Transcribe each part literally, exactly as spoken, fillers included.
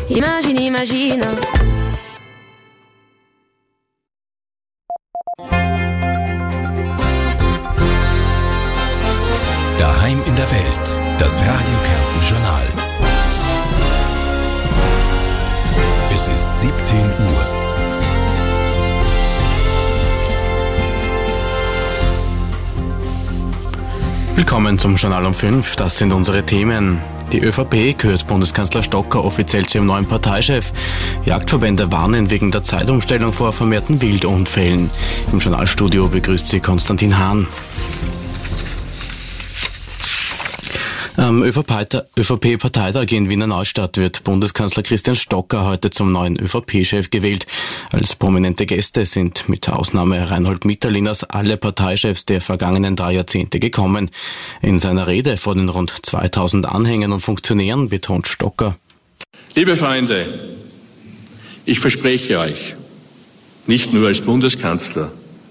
Imagine, imagine. Daheim in der Welt, das Radio Kärnten Journal. Es ist siebzehn Uhr. Willkommen zum Journal um fünf. Das sind unsere Themen. Die ÖVP kürt Bundeskanzler Stocker offiziell zu ihrem neuen Parteichef. Jagdverbände warnen wegen der Zeitumstellung vor vermehrten Wildunfällen. Im Journalstudio begrüßt sie Konstantin Hahn. Am ÖVP-Parteitag in Wiener Neustadt wird Bundeskanzler Christian Stocker heute zum neuen ÖVP-Chef gewählt. Als prominente Gäste sind mit Ausnahme Reinhold Mitterlehners alle Parteichefs der vergangenen drei Jahrzehnte gekommen. In seiner Rede vor den rund zweitausend Anhängern und Funktionären betont Stocker: Liebe Freunde, ich verspreche euch, nicht nur als Bundeskanzler,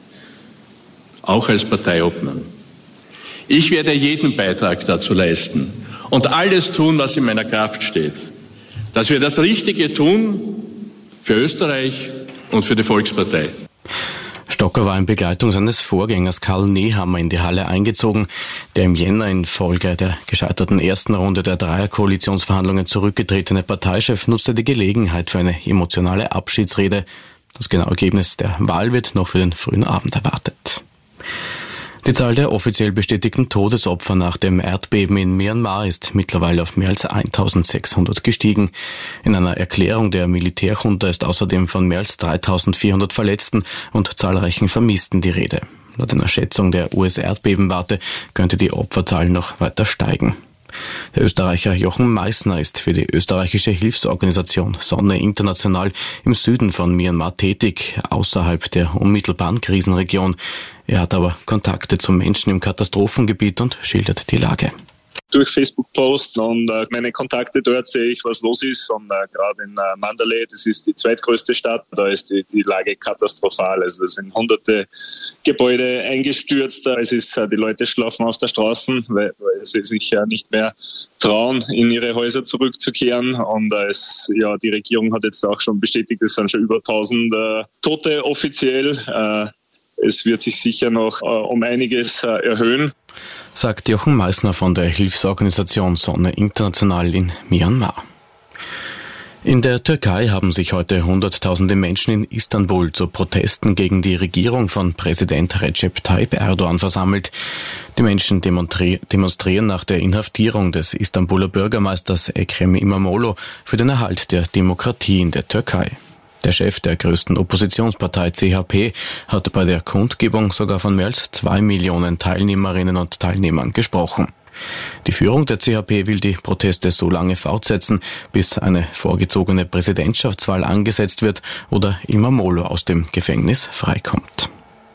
auch als Parteiobmann, ich werde jeden Beitrag dazu leisten und alles tun, was in meiner Kraft steht, dass wir das Richtige tun für Österreich und für die Volkspartei. Stocker war in Begleitung seines Vorgängers Karl Nehammer in die Halle eingezogen, der im Jänner infolge der gescheiterten ersten Runde der Dreierkoalitionsverhandlungen zurückgetretene Parteichef nutzte die Gelegenheit für eine emotionale Abschiedsrede. Das genaue Ergebnis der Wahl wird noch für den frühen Abend erwartet. Die Zahl der offiziell bestätigten Todesopfer nach dem Erdbeben in Myanmar ist mittlerweile auf mehr als eintausendsechshundert gestiegen. In einer Erklärung der Militärjunta ist außerdem von mehr als dreitausendvierhundert Verletzten und zahlreichen Vermissten die Rede. Laut einer Schätzung der U S-Erdbebenwarte könnte die Opferzahl noch weiter steigen. Der Österreicher Jochen Meissner ist für die österreichische Hilfsorganisation Sonne International im Süden von Myanmar tätig, außerhalb der unmittelbaren Krisenregion. Er hat aber Kontakte zu Menschen im Katastrophengebiet und schildert die Lage. Durch Facebook-Posts und äh, meine Kontakte dort sehe ich, was los ist. Und äh, gerade in äh, Mandalay, das ist die zweitgrößte Stadt, da ist die, die Lage katastrophal. Also es sind hunderte Gebäude eingestürzt. Es ist, äh, die Leute schlafen auf der Straße, weil, weil sie sich ja nicht mehr trauen, in ihre Häuser zurückzukehren. Und äh, es, ja, die Regierung hat jetzt auch schon bestätigt, es sind schon über tausend äh, Tote offiziell. Äh, es wird sich sicher noch äh, um einiges äh, erhöhen, sagt Jochen Meissner von der Hilfsorganisation Sonne International in Myanmar. In der Türkei haben sich heute Hunderttausende Menschen in Istanbul zu Protesten gegen die Regierung von Präsident Recep Tayyip Erdogan versammelt. Die Menschen demonstrieren nach der Inhaftierung des Istanbuler Bürgermeisters Ekrem İmamoğlu für den Erhalt der Demokratie in der Türkei. Der Chef der größten Oppositionspartei C H P hat bei der Kundgebung sogar von mehr als zwei Millionen Teilnehmerinnen und Teilnehmern gesprochen. Die Führung der C H P will die Proteste so lange fortsetzen, bis eine vorgezogene Präsidentschaftswahl angesetzt wird oder İmamoğlu aus dem Gefängnis freikommt.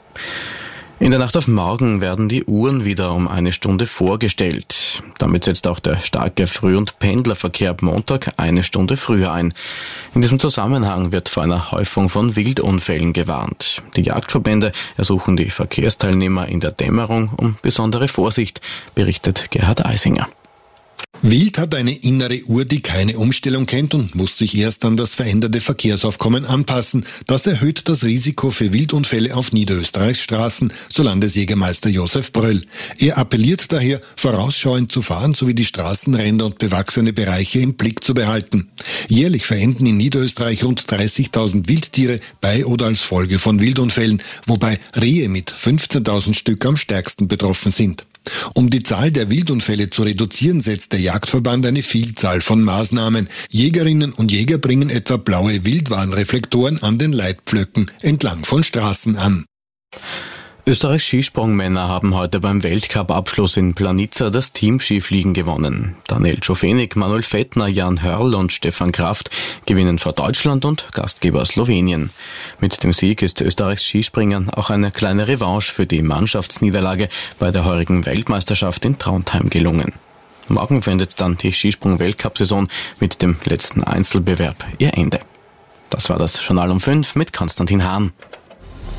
In der Nacht auf morgen werden die Uhren wieder um eine Stunde vorgestellt. Damit setzt auch der starke Früh- und Pendlerverkehr ab Montag eine Stunde früher ein. In diesem Zusammenhang wird vor einer Häufung von Wildunfällen gewarnt. Die Jagdverbände ersuchen die Verkehrsteilnehmer in der Dämmerung um besondere Vorsicht, berichtet Gerhard Eisinger. Wild hat eine innere Uhr, die keine Umstellung kennt und muss sich erst an das veränderte Verkehrsaufkommen anpassen. Das erhöht das Risiko für Wildunfälle auf Niederösterreichs Straßen, so Landesjägermeister Josef Bröll. Er appelliert daher, vorausschauend zu fahren sowie die Straßenränder und bewachsene Bereiche im Blick zu behalten. Jährlich verenden in Niederösterreich rund dreißigtausend Wildtiere bei oder als Folge von Wildunfällen, wobei Rehe mit fünfzehntausend Stück am stärksten betroffen sind. Um die Zahl der Wildunfälle zu reduzieren, setzt der Jagdverband eine Vielzahl von Maßnahmen. Jägerinnen und Jäger bringen etwa blaue Wildwarnreflektoren an den Leitpflöcken entlang von Straßen an. Österreichs Skisprungmänner haben heute beim Weltcup-Abschluss in Planica das Teamskifliegen gewonnen. Daniel Czofenik, Manuel Fettner, Jan Hörl und Stefan Kraft gewinnen vor Deutschland und Gastgeber Slowenien. Mit dem Sieg ist Österreichs Skispringern auch eine kleine Revanche für die Mannschaftsniederlage bei der heurigen Weltmeisterschaft in Trondheim gelungen. Morgen findet dann die Skisprung-Weltcup-Saison mit dem letzten Einzelbewerb ihr Ende. Das war das Journal um fünf mit Konstantin Hahn. Und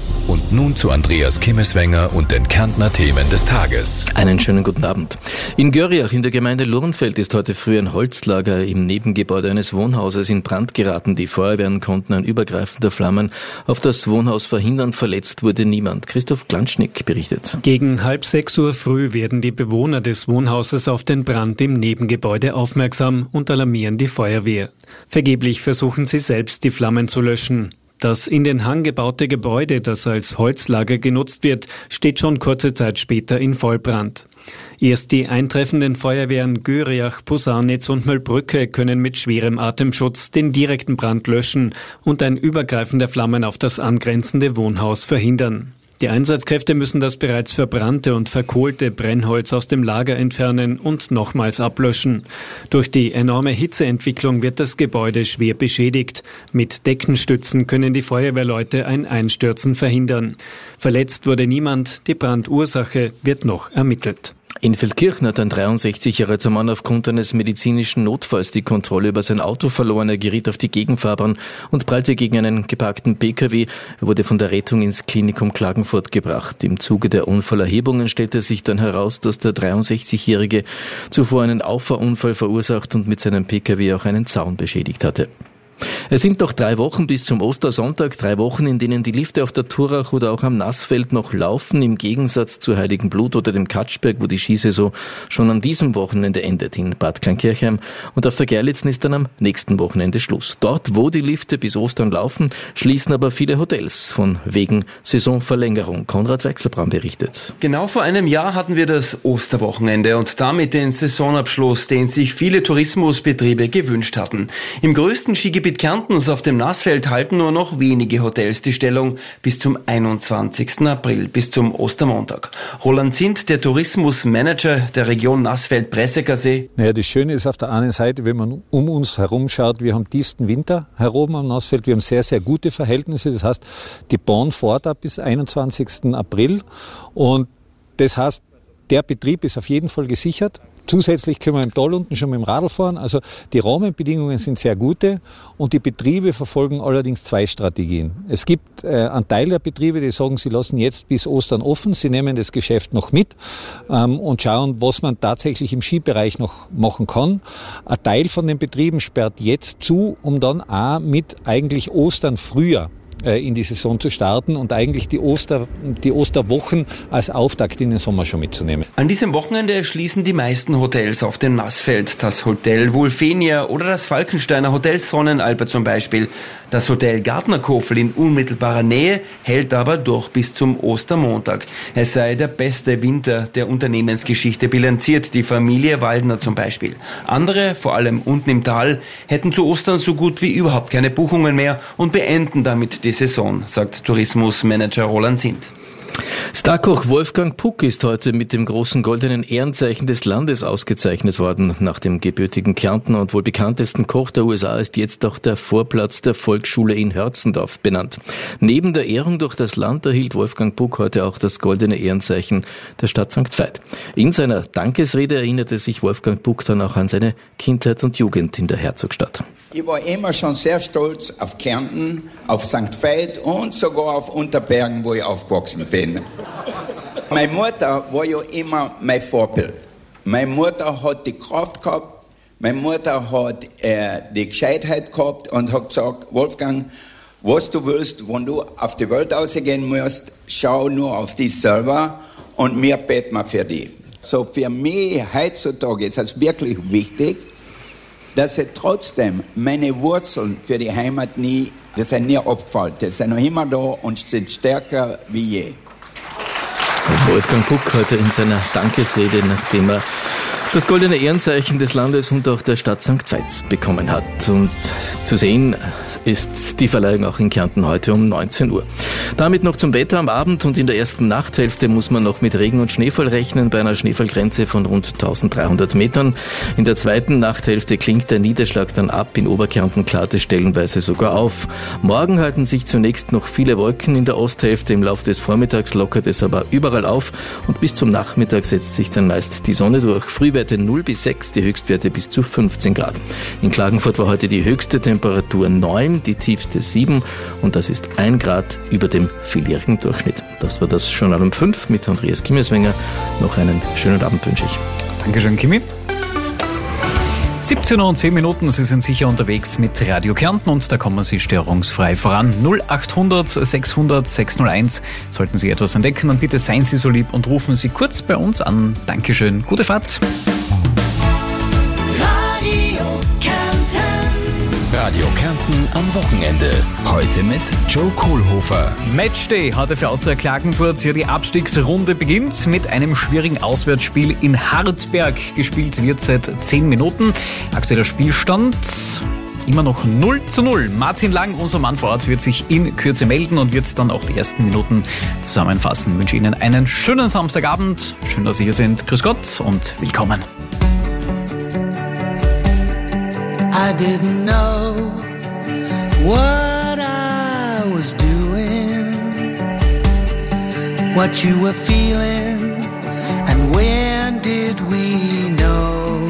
Nun zu Andreas Kimmeswenger und den Kärntner Themen des Tages. Einen schönen guten Abend. In Görriach in der Gemeinde Lurnfeld ist heute früh ein Holzlager im Nebengebäude eines Wohnhauses in Brand geraten. Die Feuerwehren konnten ein Übergreifen der Flammen auf das Wohnhaus verhindern. Verletzt wurde niemand. Christoph Glanschnick berichtet. Gegen halb sechs Uhr früh werden die Bewohner des Wohnhauses auf den Brand im Nebengebäude aufmerksam und alarmieren die Feuerwehr. Vergeblich versuchen sie selbst, die Flammen zu löschen. Das in den Hang gebaute Gebäude, das als Holzlager genutzt wird, steht schon kurze Zeit später in Vollbrand. Erst die eintreffenden Feuerwehren Görriach, Posanitz und Möllbrücke können mit schwerem Atemschutz den direkten Brand löschen und ein Übergreifen der Flammen auf das angrenzende Wohnhaus verhindern. Die Einsatzkräfte müssen das bereits verbrannte und verkohlte Brennholz aus dem Lager entfernen und nochmals ablöschen. Durch die enorme Hitzeentwicklung wird das Gebäude schwer beschädigt. Mit Deckenstützen können die Feuerwehrleute ein Einstürzen verhindern. Verletzt wurde niemand, die Brandursache wird noch ermittelt. In Feldkirchen hat ein dreiundsechzig Jahre alter Mann aufgrund eines medizinischen Notfalls die Kontrolle über sein Auto verloren. Er geriet auf die Gegenfahrbahn und prallte gegen einen geparkten Pkw. Er wurde von der Rettung ins Klinikum Klagenfurt gebracht. Im Zuge der Unfallerhebungen stellte sich dann heraus, dass der dreiundsechzigjährige zuvor einen Auffahrunfall verursacht und mit seinem Pkw auch einen Zaun beschädigt hatte. Es sind noch drei Wochen bis zum Ostersonntag, drei Wochen, in denen die Lifte auf der Turach oder auch am Nassfeld noch laufen, im Gegensatz zu Heiligenblut oder dem Katschberg, wo die Skisaison schon an diesem Wochenende endet, in Bad Kleinkirchheim. Und auf der Gerlitzen ist dann am nächsten Wochenende Schluss. Dort, wo die Lifte bis Ostern laufen, schließen aber viele Hotels von wegen Saisonverlängerung. Konrad Wechselbraun berichtet. Genau vor einem Jahr hatten wir das Osterwochenende und damit den Saisonabschluss, den sich viele Tourismusbetriebe gewünscht hatten. Im größten Skigebiet Kärntens auf dem Nassfeld halten nur noch wenige Hotels die Stellung bis zum einundzwanzigsten April, bis zum Ostermontag. Roland Zint, der Tourismusmanager der Region Nassfeld-Pressekersee. Naja, das Schöne ist auf der einen Seite, wenn man um uns herum schaut, wir haben tiefsten Winter heroben am Nassfeld, wir haben sehr, sehr gute Verhältnisse. Das heißt, die Bahn fährt ab bis einundzwanzigsten April und das heißt, der Betrieb ist auf jeden Fall gesichert. Zusätzlich können wir im Tal unten schon mit dem Radl fahren. Also die Rahmenbedingungen sind sehr gute und die Betriebe verfolgen allerdings zwei Strategien. Es gibt äh, einen Teil der Betriebe, die sagen, sie lassen jetzt bis Ostern offen, sie nehmen das Geschäft noch mit ähm, und schauen, was man tatsächlich im Skibereich noch machen kann. Ein Teil von den Betrieben sperrt jetzt zu, um dann auch mit eigentlich Ostern früher in die Saison zu starten und eigentlich die Oster, die Osterwochen als Auftakt in den Sommer schon mitzunehmen. An diesem Wochenende schließen die meisten Hotels auf dem Nassfeld. Das Hotel Wulfenia oder das Falkensteiner Hotel Sonnenalper zum Beispiel. Das Hotel Gartnerkofel in unmittelbarer Nähe hält aber durch bis zum Ostermontag. Es sei der beste Winter der Unternehmensgeschichte, bilanziert die Familie Waldner zum Beispiel. Andere, vor allem unten im Tal, hätten zu Ostern so gut wie überhaupt keine Buchungen mehr und beenden damit die Saison, sagt Tourismusmanager Roland Zint. Starkoch Wolfgang Puck ist heute mit dem großen goldenen Ehrenzeichen des Landes ausgezeichnet worden. Nach dem gebürtigen Kärntner und wohl bekanntesten Koch der U S A ist jetzt auch der Vorplatz der Volksschule in Hörzendorf benannt. Neben der Ehrung durch das Land erhielt Wolfgang Puck heute auch das goldene Ehrenzeichen der Stadt Sankt Veit. In seiner Dankesrede erinnerte sich Wolfgang Puck dann auch an seine Kindheit und Jugend in der Herzogstadt. Ich war immer schon sehr stolz auf Kärnten, auf Sankt Veit und sogar auf Unterbergen, wo ich aufgewachsen bin. Meine Mutter war ja immer mein Vorbild. Meine Mutter hat die Kraft gehabt, meine Mutter hat äh, die Gescheitheit gehabt und hat gesagt, Wolfgang, was du willst, wenn du auf die Welt rausgehen musst, schau nur auf dich selber und wir beten mal für dich. So für mich heutzutage ist es wirklich wichtig, dass ich trotzdem meine Wurzeln für die Heimat nie, das sind nie abgefallen. Die sind noch immer da und sind stärker wie je. Wolfgang Puck heute in seiner Dankesrede, nachdem er das goldene Ehrenzeichen des Landes und auch der Stadt Sankt Veit bekommen hat. Und zu sehen ist die Verleihung auch in Kärnten heute um neunzehn Uhr. Damit noch zum Wetter am Abend und in der ersten Nachthälfte muss man noch mit Regen und Schneefall rechnen, bei einer Schneefallgrenze von rund dreizehnhundert Metern. In der zweiten Nachthälfte klingt der Niederschlag dann ab, in Oberkärnten klart es stellenweise sogar auf. Morgen halten sich zunächst noch viele Wolken in der Osthälfte, im Laufe des Vormittags lockert es aber überall auf und bis zum Nachmittag setzt sich dann meist die Sonne durch. Frühwerte null bis sechs, die Höchstwerte bis zu fünfzehn Grad. In Klagenfurt war heute die höchste Temperatur neun, neun, die tiefste sieben und das ist ein Grad über dem vieljährigen Durchschnitt. Das war das Journal um fünf mit Andreas Kimmeswenger. Noch einen schönen Abend wünsche ich. Dankeschön, Kimi. siebzehn Uhr und zehn Minuten, Sie sind sicher unterwegs mit Radio Kärnten und da kommen Sie störungsfrei voran. null achthundert sechshundert sechshunderteins. Sollten Sie etwas entdecken, dann bitte seien Sie so lieb und rufen Sie kurz bei uns an. Dankeschön, gute Fahrt. Radio Kärnten. Radio Kärnten am Wochenende. Heute mit Joe Kohlhofer. Matchday heute für Austria Klagenfurt. Ja, die Abstiegsrunde beginnt mit einem schwierigen Auswärtsspiel in Hartberg. Gespielt wird seit zehn Minuten. Aktueller Spielstand immer noch null zu null. Martin Lang, unser Mann vor Ort, wird sich in Kürze melden und wird dann auch die ersten Minuten zusammenfassen. Ich wünsche Ihnen einen schönen Samstagabend. Schön, dass Sie hier sind. Grüß Gott und willkommen. I didn't know what I was doing, what you were feeling, and when did we know?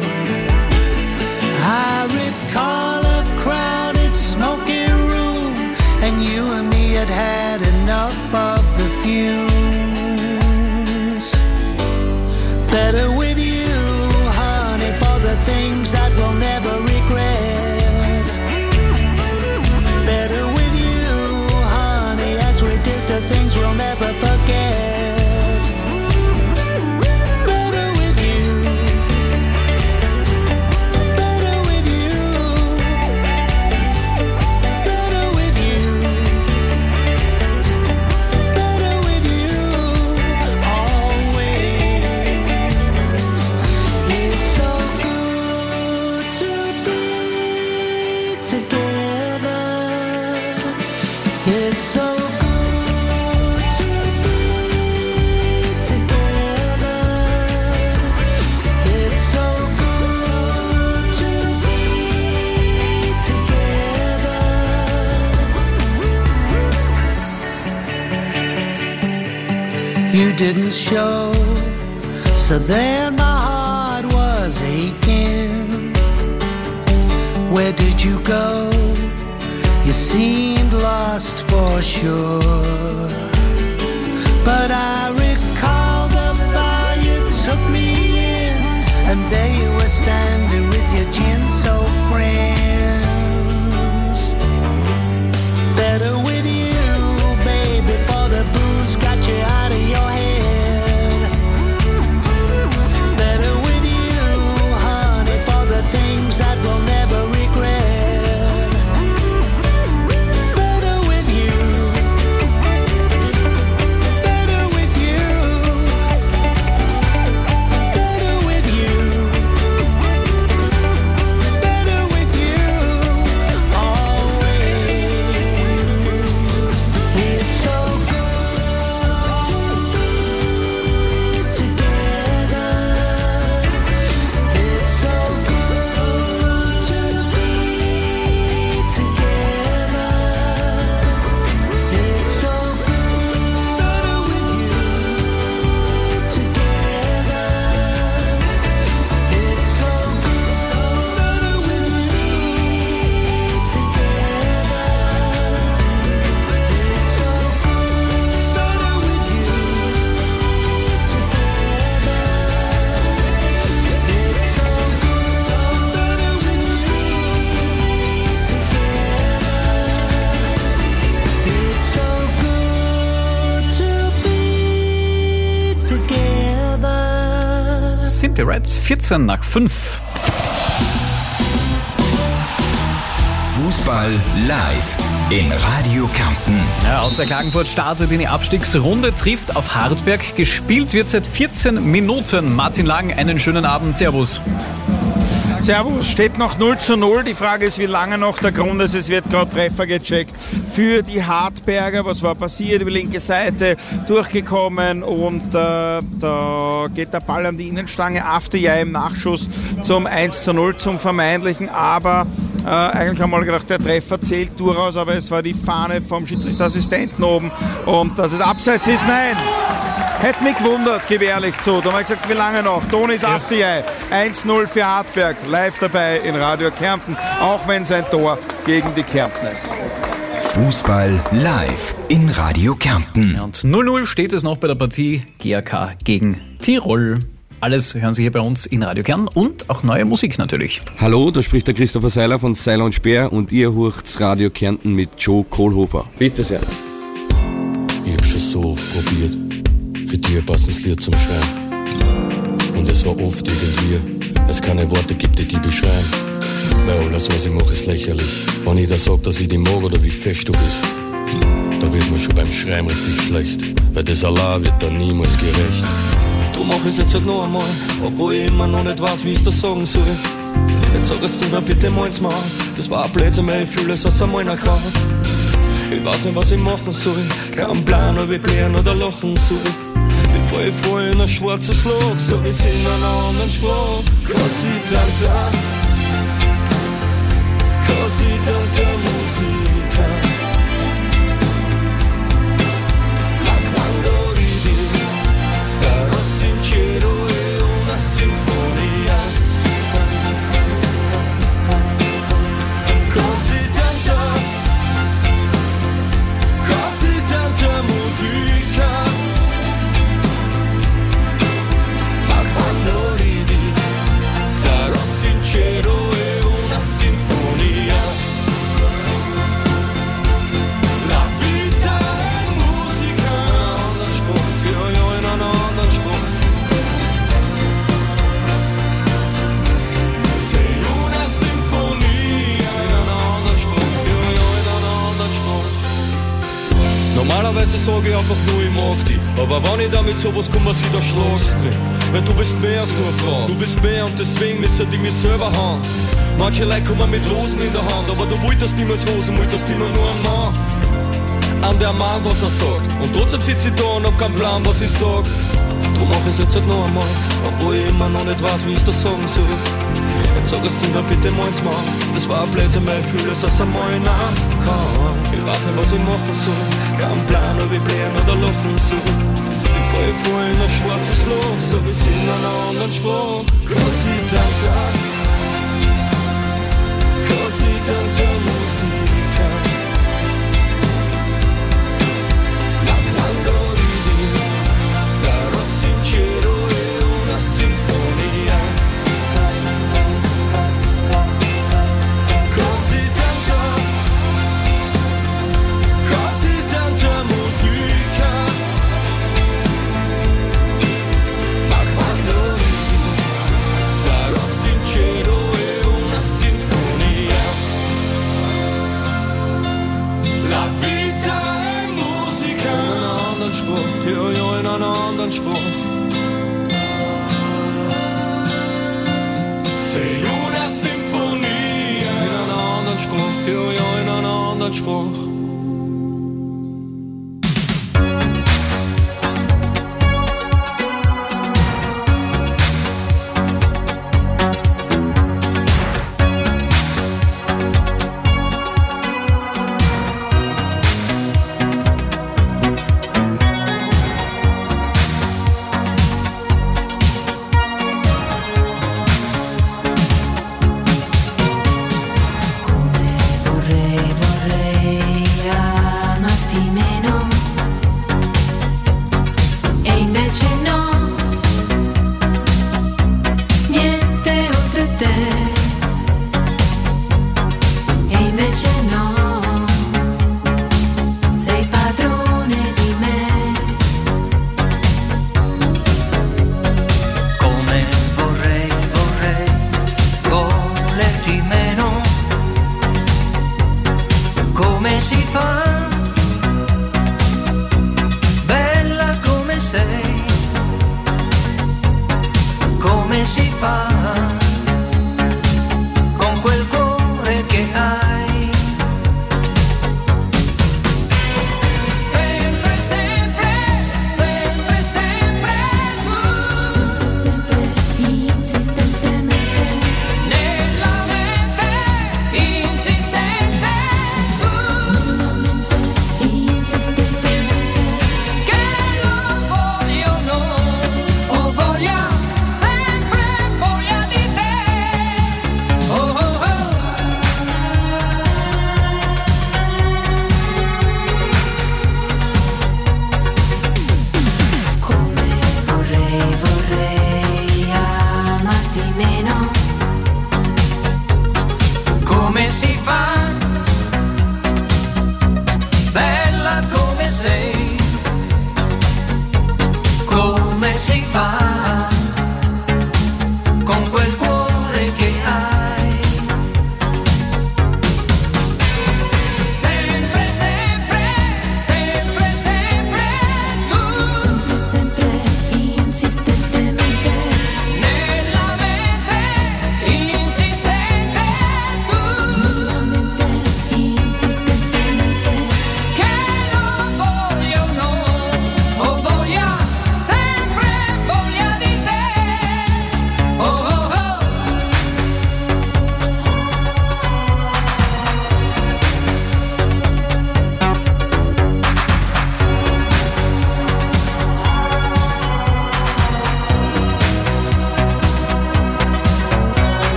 I recall a crowded smoky room, and you and me had had enough of the fumes. Better with you, honey, for the things that we'll never regret. Better with you, honey, as we did the things we'll never forget. Better with you. Better with you. Better with you. Better with you. Always. It's so good to be together. It's so good to be together. It's so good to be together. You didn't show, so then my heart was aching. Where did you go? You seemed lost for sure. But I recall the bar you took me in, and there you were standing with your gin-soaked friends. Better with you, baby, for the booze got you out of your head. Better with you, honey, for the things that we'll never regret. Better with you. Better with you. Better with you. Better with you. Always. It's so good to be together. It's so good to be together. It's so good with you together. It's so good with you together. Sind bereits vierzehn nach fünf. Fußball live in Radio Kärnten. Ja, Austria Klagenfurt startet in die Abstiegsrunde, trifft auf Hartberg. Gespielt wird seit vierzehn Minuten. Martin Lang, einen schönen Abend. Servus. Servus, steht noch null zu null. Die Frage ist, wie lange noch. Der Grund ist, es wird gerade Treffer gecheckt für die Hartberger. Was war passiert? Über die linke Seite durchgekommen und äh, da geht der Ball an die Innenstange. Afterjai im Nachschuss zum eins zu null, zum vermeintlichen. Aber äh, eigentlich haben wir gedacht, der Treffer zählt durchaus, aber es war die Fahne vom Schiedsrichterassistenten oben und dass es abseits ist, nein. Hätte mich gewundert, gewährlich so. Da haben wir gesagt, wie lange noch? Tonis Afterjai, eins null für Hartberg, live dabei in Radio Kärnten, auch wenn sein Tor gegen die Kärntners. Fußball live in Radio Kärnten. Und null null steht es noch bei der Partie G A K gegen Tirol. Alles hören Sie hier bei uns in Radio Kärnten und auch neue Musik natürlich. Hallo, da spricht der Christopher Seiler von Seiler und Speer und ihr hört's Radio Kärnten mit Joe Kohlhofer. Bitte sehr. Ich hab schon so oft probiert, für dich ein passendes Lied zum Schreiben. Und es war oft irgendwie, es keine Worte gibt, die die beschreiben. Weil alles, was ich mache, ist lächerlich. Wenn ich da sag, dass ich dich mag oder wie fest du bist, da wird mir schon beim Schreiben richtig schlecht. Weil das allein wird dann niemals gerecht. Drum mach ich's jetzt halt noch einmal, obwohl ich immer noch nicht weiß, wie ich's das sagen soll. Jetzt sagst du mir bitte mal's mal, das war ein Blödsinn, weil ich fühle es aus einmal nach kann. Ich weiß nicht, was ich machen soll, keinen Plan, ob ich blären oder lachen soll. Bevor ich fall in ein schwarzes Loch, sag ich's in einer anderen Sprache. Cause ich dann da, cause ich dann der Musiker. Ma quando ridi, sarò sincero e una sinfonia. Così tanta, così tanta musica. Ma quando ridi, sarò sincero e una sinfonia. La vita è musica, non sport, io io e non ho non sport. Sei una sinfonia, non ho non sport, io io e non ho non sport. Normalerweise sage ich einfach nur, ich mag dich. Aber wenn ich damit sowas komme, was ich da schlagst mich. Weil du bist mehr als nur eine Frau. Du bist mehr und deswegen müsste ich mich selber haben. Manche Leute kommen mit Rosen in der Hand, aber du wolltest niemals Rosen, wolltest immer nur einen Mann. An der Mann, was er sagt. Und trotzdem sitze ich da und hab keinen Plan, was ich sag. Drum mach ich's jetzt halt noch einmal, obwohl ich immer noch nicht weiß, wie ich das sagen soll. Jetzt sagst du mir bitte mal's mal, das war ein Blödsinn, weil ich fühle es aus einmal nach kann. Ich weiß nicht, was ich machen soll, keinen Plan, ob ich blären oder lachen soll. Bevor ich fall in ein schwarzes Loch, sag ich's in einer anderen Sprache. Così tanta, così tanta musica. Ma quando ridi, sarò sincero e una sinfonia. Così tanta, così tanta musica. Ma quando ridi, sarò sincero e una sinfonia. La vita è musica, in een ander Spruch, jo jo in een ander Spruch. Sei una sinfonia, in een ander Spruch, jo jo in een ander Spruch.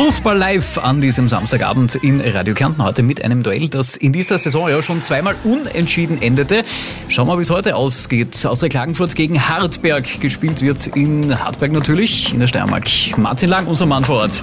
Fußball live an diesem Samstagabend in Radio Kärnten. Heute mit einem Duell, das in dieser Saison ja schon zweimal unentschieden endete. Schauen wir mal, wie es heute ausgeht. Austria Klagenfurt gegen Hartberg. Gespielt wird in Hartberg natürlich, in der Steiermark. Martin Lang, unser Mann vor Ort.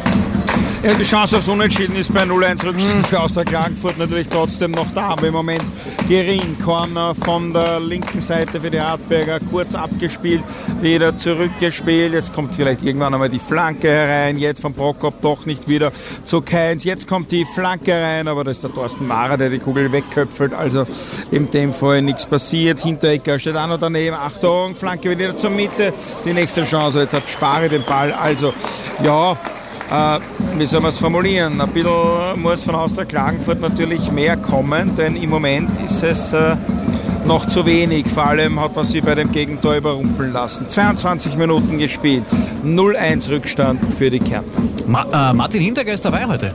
Ja, die Chance aufs Unentschieden ist bei null eins Rückstand für Austria Klagenfurt natürlich trotzdem noch da, aber im Moment gering. Corner von der linken Seite für die Hartberger, kurz abgespielt, wieder zurückgespielt. Jetzt kommt vielleicht irgendwann einmal die Flanke herein, jetzt von Prokop doch nicht wieder zu Keins. Jetzt kommt die Flanke rein, aber das ist der Thorsten Mara, der die Kugel wegköpfelt, also in dem Fall nichts passiert. Hinterecker steht auch noch daneben, Achtung, Flanke wieder zur Mitte, die nächste Chance, jetzt hat Spari den Ball, also ja, Äh, wie soll man es formulieren? Ein bisschen muss von Austria Klagenfurt natürlich mehr kommen, denn im Moment ist es äh, noch zu wenig. Vor allem hat man sie bei dem Gegentor überrumpeln lassen. zweiundzwanzig Minuten gespielt, null eins Rückstand für die Kärntner. Ma- äh, Martin Hinteregger ist dabei heute.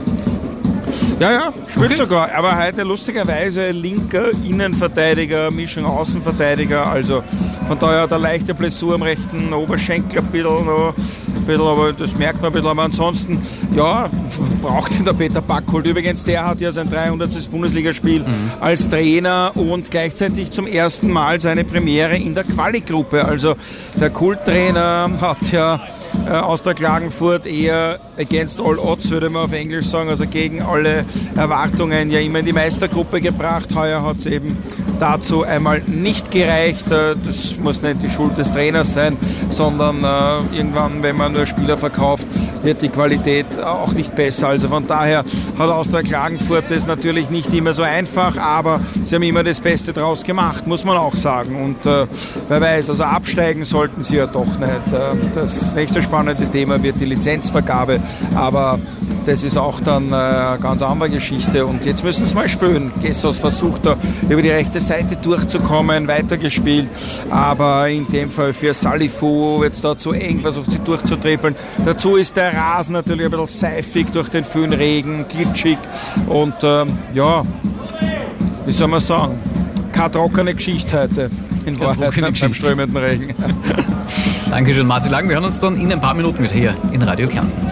Ja, ja, spielt okay. sogar. Aber heute lustigerweise linker Innenverteidiger, Mischung Außenverteidiger. Also von daher hat er leichte Blessur am rechten Oberschenkel ein bisschen, noch, ein bisschen, aber das merkt man ein bisschen. Aber ansonsten, ja, braucht ihn der Peter Backholt. Übrigens, der hat ja sein dreihundertstes Bundesligaspiel mhm. als Trainer und gleichzeitig zum ersten Mal seine Premiere in der Quali-Gruppe. Also der Kulttrainer hat ja äh, Austria Klagenfurt eher against all odds, würde man auf Englisch sagen, also gegen alle Erwartungen ja immer in die Meistergruppe gebracht. Heuer hat es eben dazu einmal nicht gereicht. Das muss nicht die Schuld des Trainers sein, sondern äh, irgendwann, wenn man nur Spieler verkauft, wird die Qualität auch nicht besser. Also von daher hat Austria Klagenfurt das natürlich nicht immer so einfach, aber sie haben immer das Beste draus gemacht, muss man auch sagen. Und äh, wer weiß, also absteigen sollten sie ja doch nicht. Äh, das nächste spannende Thema wird die Lizenzvergabe, aber das ist auch dann eine ganz andere Geschichte. Und jetzt müssen sie mal spielen. Gessos versucht da über die rechte Seite durchzukommen, weitergespielt, aber in dem Fall für Salifu wird es da zu eng, versucht sie durchzutrippeln. Dazu ist der Rasen natürlich ein bisschen seifig durch den vielen Regen, glitschig und ähm, ja, wie soll man sagen, keine trockene Geschichte heute. In Wahrheit beim strömenden Regen. Dankeschön, Martin Lang. Wir hören uns dann in ein paar Minuten mit hier in Radio Kärnten.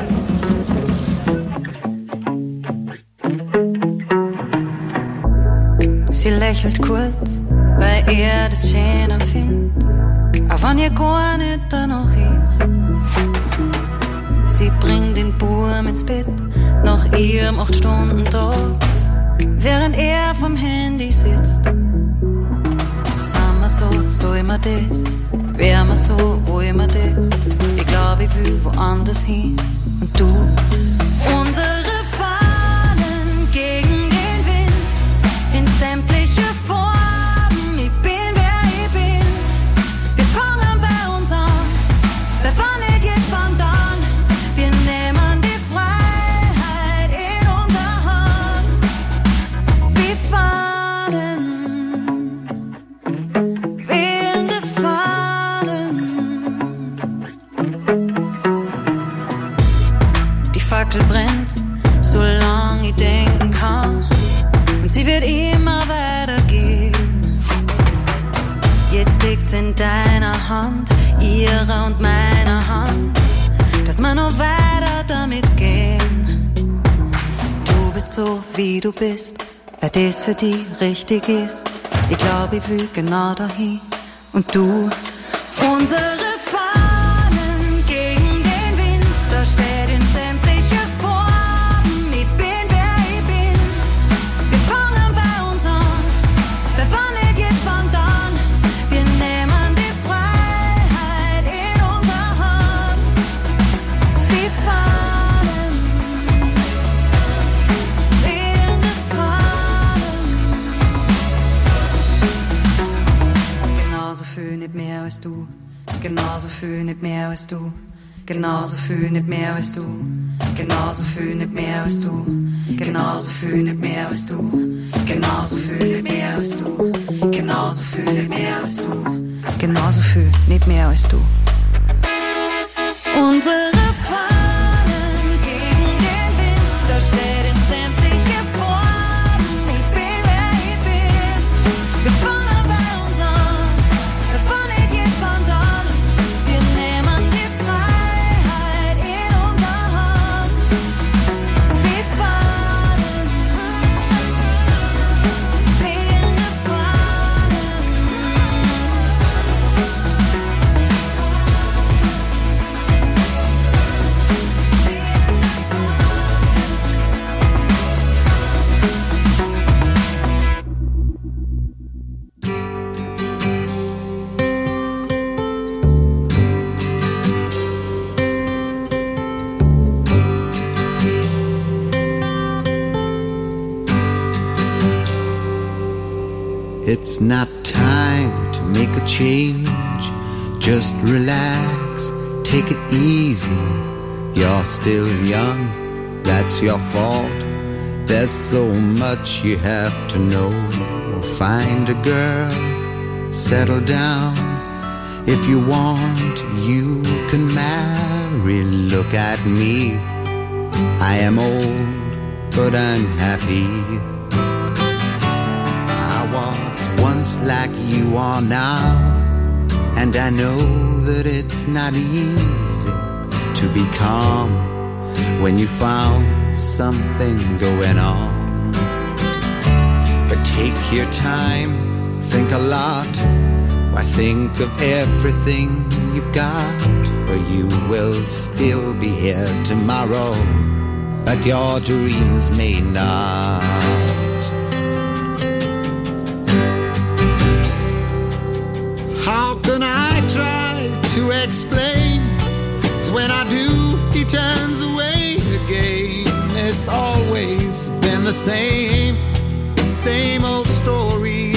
Sie lächelt kurz, weil er das schön empfindet, auch wenn ihr gar nicht danach ist. Sie bringt den Burm ins Bett, nach ihrem acht Stunden Tag, während er vom Handy sitzt. Sind wir so, so immer das, wär wir so, wo immer das. Ich glaub, ich will woanders hin und du, unsere Fahnen gegen den Wind, in sämtliche Formen, ich bin wer ich bin. Wir fangen bei uns an, wir fahren nicht jetzt von dann. Wir nehmen die Freiheit in unsere Hand. Wir fahren, wehende Fahnen. Die Fackel brennt, solange ich denken kann. Und sie wird immer weitergehen. Jetzt liegt's in deiner Hand, ihrer und meiner Hand, dass wir noch weiter damit gehen. Du bist so, wie du bist, weil das für dich richtig ist. Ich glaub, ich will genau dahin. Und du, unsere Fahnen gegen den Wind, da steht in sämtliche Formen, ich bin wer ich bin. Wir fangen bei uns an, wir fahren nicht jetzt von dann. Wir nehmen die Freiheit in unsere Hand. Wir fahren, wehende Fahnen. Genauso viel, nicht mehr als du. Genauso viel, nicht mehr als du. Genauso viel, nicht mehr als du. Genauso viel, nicht mehr als du. Genauso viel, nicht mehr als du. Genauso viel, nicht mehr als du. Genauso viel, nicht mehr als du. Genauso viel, nicht mehr als du. Unsere Fahnen gegen den Wind, da steht in sämtliche Formen, ich bin wer ich bin. Wir fangen bei uns an, wir fahren nicht jetzt von dann. Wir nehmen die Freiheit in unsere Hand. It's not time to make a change. Just relax, take it easy. You're still young, that's your fault. There's so much you have to know. Find a girl, settle down. If you want, you can marry. Look at me, I am old, but I'm happy. I was once like you are now, and I know that it's not easy to be calm when you found something going on. But take your time, think a lot. Why think of everything you've got? For you will still be here tomorrow, but your dreams may not. How can I try to explain? When I do, he turns away again. It's always been the same, same old story.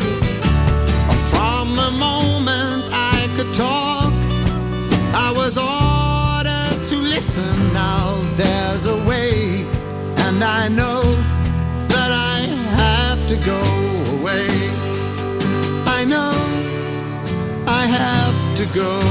From the moment I could talk, I was ordered to listen. Now there's a way, and I know that I have to go away. I know I have to go.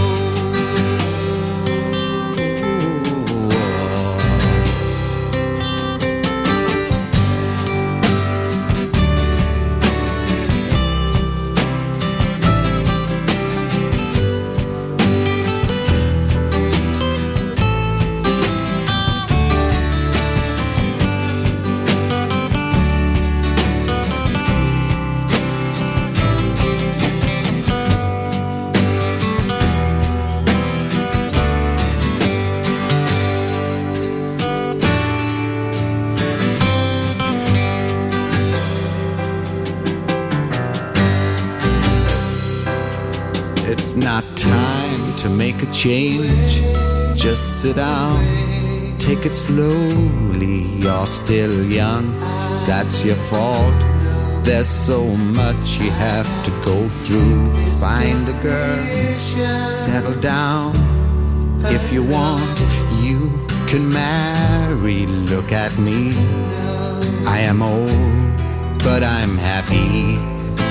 It's not time to make a change. Just sit down, take it slowly. You're still young, that's your fault. There's so much you have to go through. Find a girl, settle down. If you want, you can marry. Look at me, I am old, but I'm happy.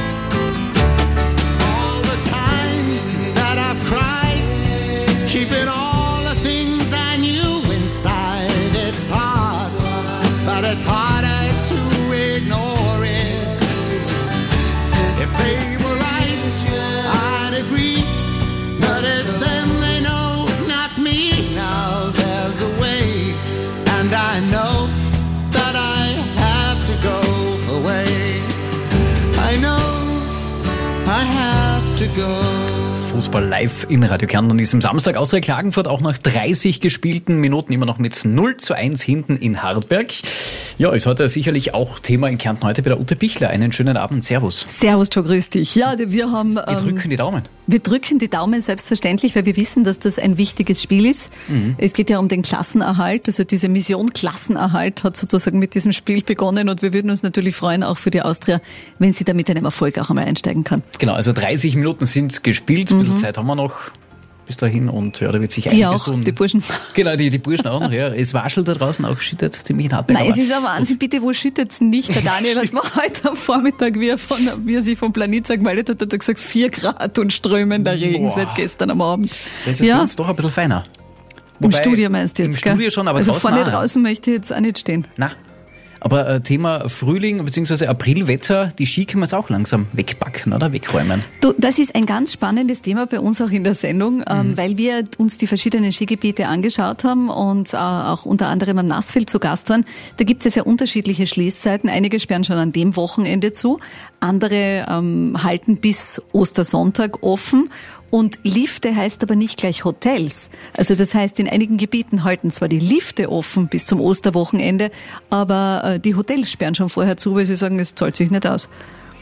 That I've cried, keeping all the things I knew inside. It's hard, but it's harder to ignore it. If they were right, I'd agree, but it's them they know, not me. Now there's a way, and I know that I have to go away. I know I have to go. Fußball live in Radio Kärnten an diesem Samstag. Außer Klagenfurt auch nach dreißig gespielten Minuten immer noch mit null zu eins hinten in Hartberg. Ja, ist heute sicherlich auch Thema in Kärnten heute bei der Ute Bichler. Einen schönen Abend. Servus. Servus, Joe, grüß dich. Ja, wir haben... Wir ähm, drücken die Daumen. Wir drücken die Daumen, selbstverständlich, weil wir wissen, dass das ein wichtiges Spiel ist. Mhm. Es geht ja um den Klassenerhalt. Also diese Mission Klassenerhalt hat sozusagen mit diesem Spiel begonnen und wir würden uns natürlich freuen, auch für die Austria, wenn sie da mit einem Erfolg auch einmal einsteigen kann. Genau, also dreißig Minuten sind gespielt. Ein bisschen mhm. Zeit haben wir noch bis dahin und ja, da wird sich die einiges tun. Die Burschen. Genau, die, die Burschen auch noch, ja. Es waschelt da draußen auch, schüttet ziemlich in Hartberg. Nein, es ist ein Wahnsinn, bitte, wo schüttet's nicht? Der Daniel hat mir heute am Vormittag, wie er, von, wie er sich vom Planitza gemeldet hat, hat er gesagt, vier Grad und strömender Regen. Boah. Seit gestern am Abend. Das ist ja. Bei uns doch ein bisschen feiner. Wobei, im Studio meinst du jetzt, Im gell? Studio schon, aber also draußen vorne auch. Draußen möchte ich jetzt auch nicht stehen. Na. Aber äh, Thema Frühling bzw. Aprilwetter, die Ski können wir jetzt auch langsam wegpacken oder wegräumen. Du, das ist ein ganz spannendes Thema bei uns auch in der Sendung, ähm, mhm. weil wir uns die verschiedenen Skigebiete angeschaut haben und äh, auch unter anderem am Nassfeld zu Gast waren. Da gibt es ja sehr unterschiedliche Schließzeiten. Einige sperren schon an dem Wochenende zu, andere ähm, halten bis Ostersonntag offen. Und Lifte heißt aber nicht gleich Hotels. Also das heißt, in einigen Gebieten halten zwar die Lifte offen bis zum Osterwochenende, aber äh, die Hotels sperren schon vorher zu, weil sie sagen, es zahlt sich nicht aus.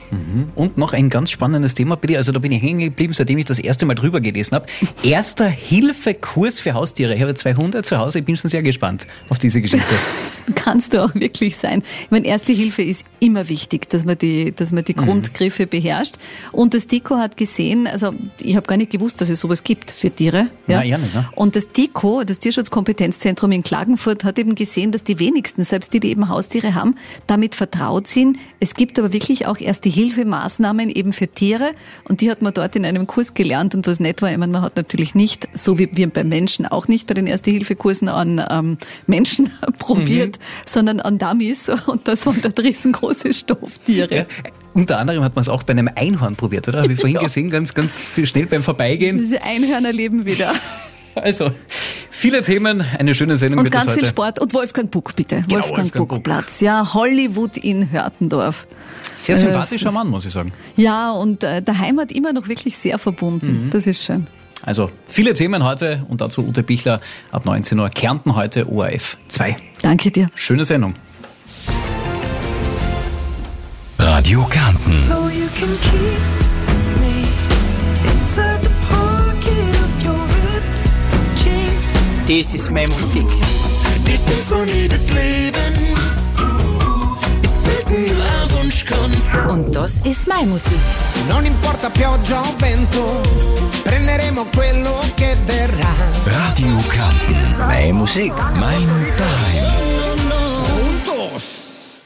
Mhm. Und noch ein ganz spannendes Thema, bitte. Also da bin ich hängen geblieben, seitdem ich das erste Mal drüber gelesen habe. Erster Hilfekurs für Haustiere. Ich habe zwei Hunde zu Hause, ich bin schon sehr gespannt auf diese Geschichte. Kannst du auch wirklich sein. Ich meine, Erste Hilfe ist immer wichtig, dass man die, dass man die mhm. Grundgriffe beherrscht. Und das DIKO hat gesehen, also ich habe gar nicht gewusst, dass es sowas gibt für Tiere. Ja? Nein, ja nicht, ne? Und das DIKO, das Tierschutzkompetenzzentrum in Klagenfurt, hat eben gesehen, dass die wenigsten, selbst die, die eben Haustiere haben, damit vertraut sind. Es gibt aber wirklich auch Erste-Hilfe-Maßnahmen eben für Tiere. Und die hat man dort in einem Kurs gelernt. Und was nett war, ich meine, man hat natürlich nicht, so wie wir beim Menschen auch nicht bei den Erste-Hilfe-Kursen an ähm, Menschen probiert, mhm. sondern an Dummies, und das waren da riesengroße Stofftiere. Ja, unter anderem hat man es auch bei einem Einhorn probiert, oder? Habe ich vorhin ja. gesehen, ganz, ganz schnell beim Vorbeigehen. Diese Einhörner leben wieder. Also, viele Themen, eine schöne Sendung und wird das ganz heute. viel Sport. Und Wolfgang Buck, bitte. Genau, Wolfgang, Wolfgang Buck Platz. Ja, Hollywood in Hörtendorf. Sehr sympathischer Mann, muss ich sagen. Ja, und äh, der Heimat immer noch wirklich sehr verbunden. Mhm. Das ist schön. Also viele Themen heute und dazu Ute Bichler ab neunzehn Uhr. Kärnten heute O R F zwei. Danke dir. Schöne Sendung. Radio Kärnten. So you can keep me inside the pocket of your ripped jeans. Das ist meine Musik. Die Symphonie des Lebens ist selten nur ein Wunschkonzert. Und das ist meine Musik. Non importa pioggia o vento, prenderemo quello che verrà. Radio Kärnten. Meine Musik. Mein Daheim. Juntos.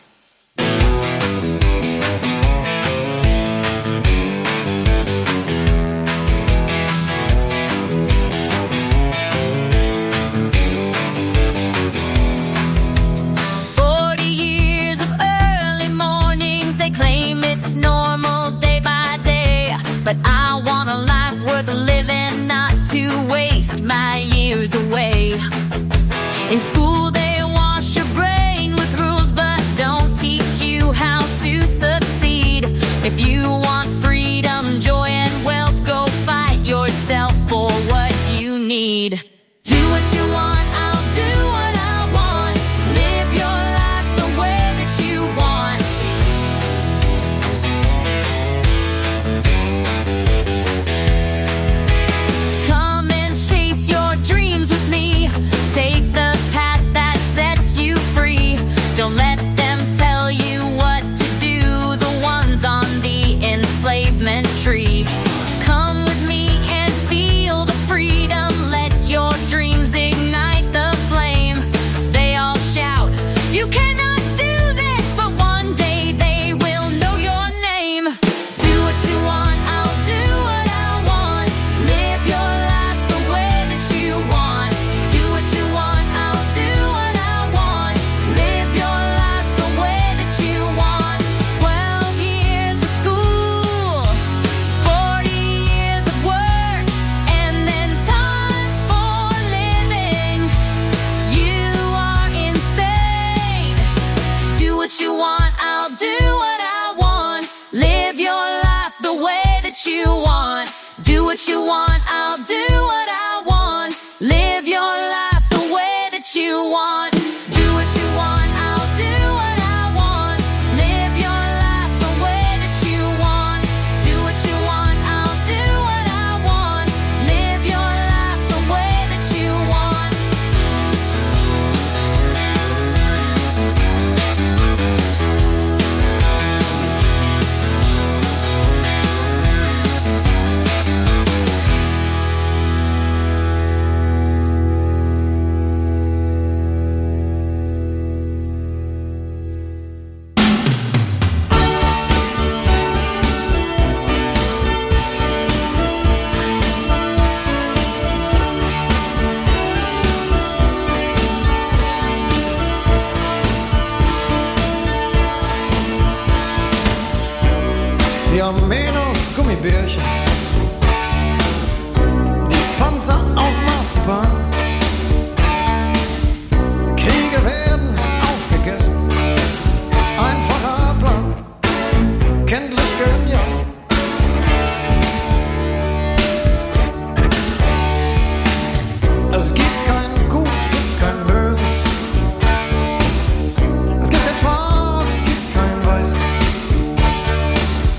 But I want a life worth living, not to waste my years away. In school they wash your brain with rules, but don't teach you how to succeed. If you want freedom, joy and wealth, go fight yourself for what you need. Do what you want, I'll do what I want. Live your life the way that you want. Take the path that sets you free. Don't let them tell you what to do, the ones on the enslavement tree. Come with me and feel the freedom. Let your dreams ignite the flame. They all shout, you cannot do this, but one day they will know your name. Do what you want, I'll do what I want. Live your life the way that you want. Do what you want, I'll do what I want. Live your life the way that you want. Twelve years of school, forty years of work, and then time for living. You are insane. Do what you want, I'll do what I want. Live your life the way that you want. Do what you want, I'll do what I want. Live your life the way that you want. Do what you want, I'll do what I want. Live your life the way that you want. Do what you want, I'll do what I want. Live your life the way that you want. Wir haben Menos Gummibärchen, die Panzer aus Marzipan. Kriege werden aufgegessen, einfacher Plan, kenntlich genial. Es gibt kein Gut, gibt kein Böse. Es gibt kein Schwarz, es gibt kein Weiß.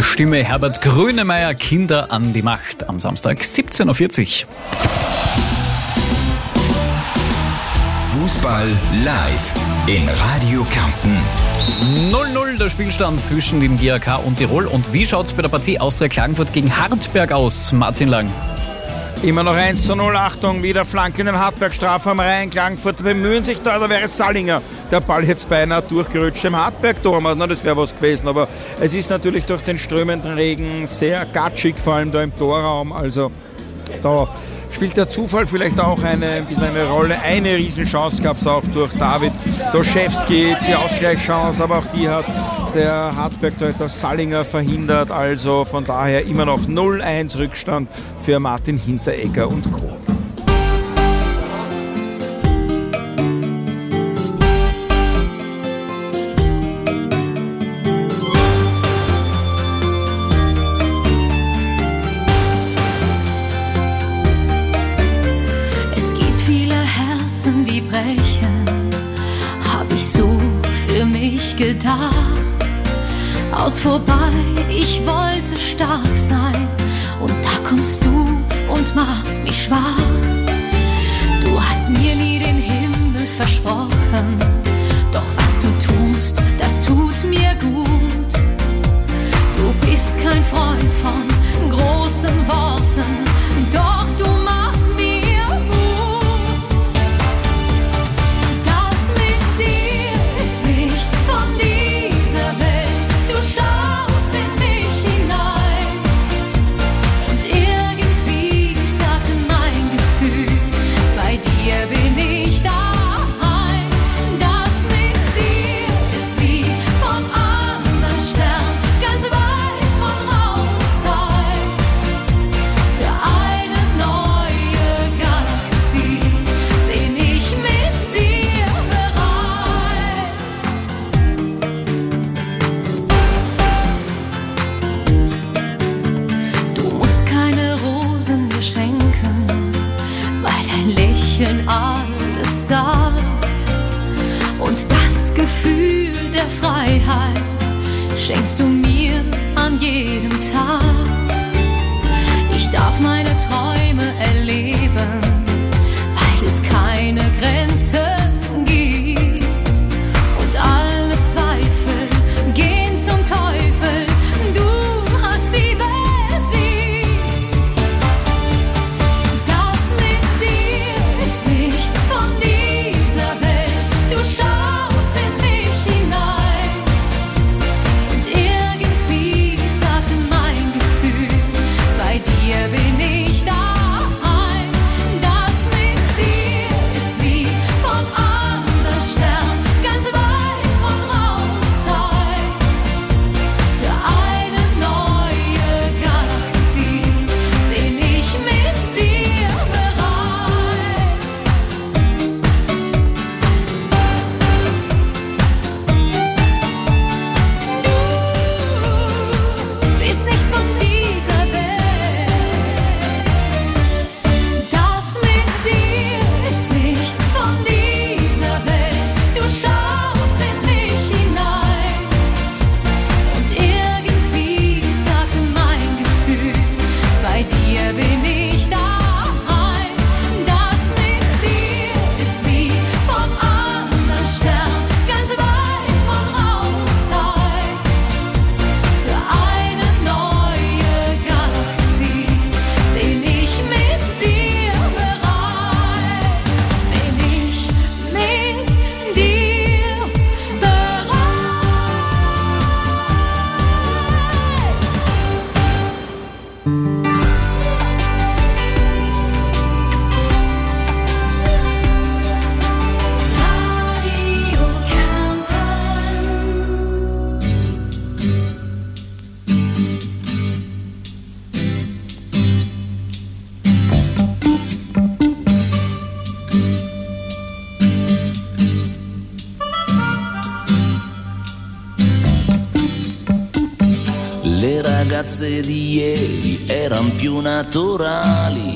Stimme Herbert Grönemeyer, Kinder an die Macht am Samstag siebzehn Uhr vierzig. Fußball live in Radio Kärnten. null null der Spielstand zwischen dem G A K und Tirol. Und wie schaut es bei der Partie Austria Klagenfurt gegen Hartberg aus? Martin Lang. Immer noch eins zu null, Achtung, wieder Flanke in den Hartberg-Strafraum rein. Klagenfurt bemühen sich da, da wäre Sallinger. Der Ball jetzt beinahe durchgerutscht im Hartberg-Tor. Na, das wäre was gewesen, aber es ist natürlich durch den strömenden Regen sehr gatschig, vor allem da im Torraum. Also da spielt der Zufall vielleicht auch eine, ein bisschen eine Rolle. Eine Riesenchance gab es auch durch David Doschewski, die Ausgleichschance, aber auch die hat der Hartberg-Torhüter Sallinger verhindert. Also von daher immer noch null eins Rückstand für Martin Hinteregger und Co. Die brechen, hab ich so für mich gedacht. Aus vorbei, ich wollte stark sein, und da kommst du und machst mich schwach. Du hast mir nie den Himmel versprochen, doch was du tust, das tut mir gut. Du bist kein Freund von großen Worten, doch du machst mir Mut. Das mit dir ist nicht von dieser Welt, du schaust in mich hinein und irgendwie sagte mein Gefühl, bei dir bin ich daheim. Das mit dir ist wie vom anderen Stern, ganz weit von Raum und Zeit. Für eine neue Galaxie bin ich mit dir bereit. Du musst keine Rosen mir schenken, weil dein Lächeln alles sagt. Und das Gefühl der Freiheit schenkst du mir an jedem Tag. Ich darf meine Träume erleben, weil es keine Grenzen gibt. Und alle Zweifel gehen zum Teufel, du hast die Welt besiegt. Das mit dir ist nicht von dieser Welt, du schaust in mich hinein und irgendwie sagte mein Gefühl, bei dir bin ich daheim. Das mit dir ist wie vom anderen Stern, ganz weit von Raum und Zeit. Für eine neue Galaxie bin ich mit dir bereit. Du bist nicht von dieser Welt. Das mit dir ist nicht von dieser Welt. Du schaust in mich hinein und irgendwie sagte mein Gefühl, bei dir bin ich daheim. Das mit dir ist wie vom anderen Stern, ganz weit von Raum und Zeit. Für eine neue Galaxie bin ich mit dir bereit. Bin ich mit dir bereit. Radio Le ragazze di ieri erano più naturali,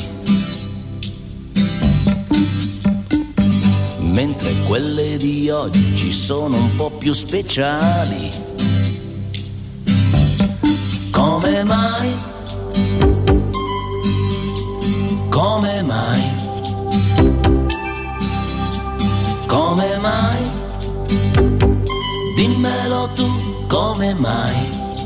mentre quelle di oggi sono un po' più speciali. Con come mai?